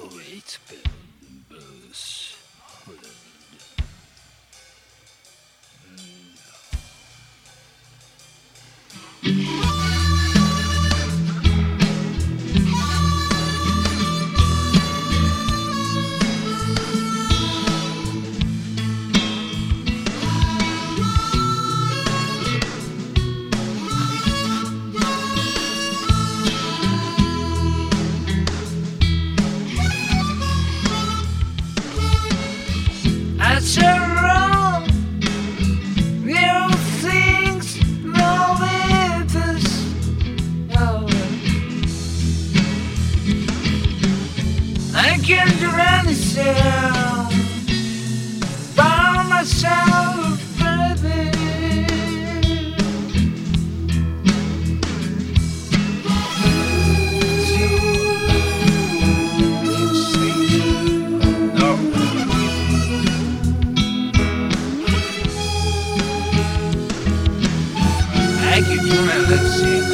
Wait, Bruce. That's wrong. There are things wrong with us. Oh, I can't do anything by myself, baby. I keep doing my lips here.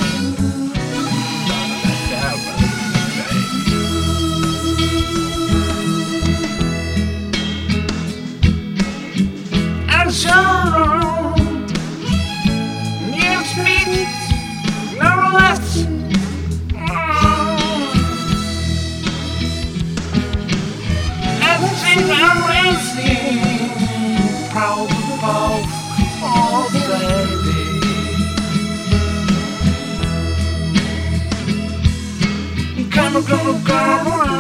I'm so wrong. You speak no less. I think I'm racing, proud of all baby. Come on,